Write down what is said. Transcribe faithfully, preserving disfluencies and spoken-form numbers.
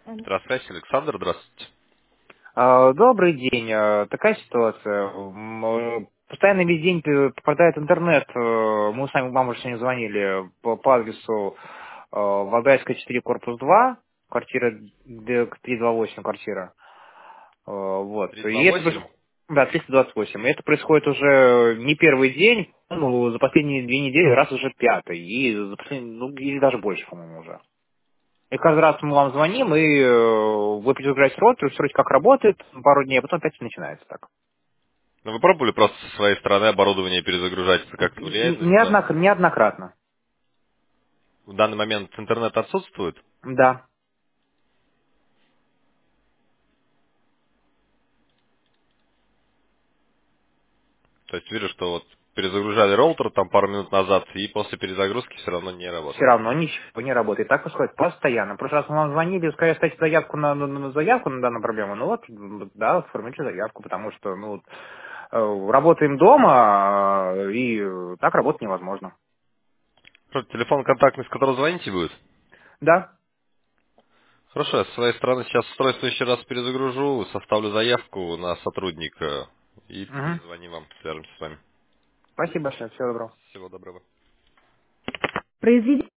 Здравствуйте, Александр, здравствуйте. А, Добрый день. А, Такая ситуация. М, э, Постоянно весь день п- попадает интернет. Э, Мы с вами, вам уже сегодня звонили по, по адресу э, Вагайская четыре, корпус два, квартира д- триста двадцать восемь, квартира. Э, Вот. триста И двадцать это восемь. проис- да, триста двадцать восемь. И это происходит уже не первый день, ну, за последние две недели, раз уже пятый. И за последние, ну, или даже больше, по-моему, уже. И каждый раз мы вам звоним, и э, вы перезагружаете роутер, все вроде как работает пару дней, а потом опять начинается так. Ну, вы пробовали просто со своей стороны оборудование перезагружать? Это как-то влияет Н- на Неоднок- ситуацию? неоднократно. В данный момент интернет отсутствует? Да. То есть вижу, что вот перезагружали роутер там пару минут назад, и после перезагрузки все равно не Все работает. равно ничего не работает. Так происходит постоянно. В прошлый раз мы вам звонили, сказали, ставьте заявку на, на- на заявку на данную проблему. Ну вот, м, да, формируйте заявку, потому что, ну, вот, э, работаем дома, э, и э, так работать невозможно. Хорошо, телефон контактный, с которого звоните, будет? Да. Хорошо, я с своей стороны сейчас устройство еще раз перезагружу, составлю заявку на сотрудника и Мгм. перезвоним вам, свяжемся с вами. Спасибо большое. Всего доброго. Всего доброго. Произведите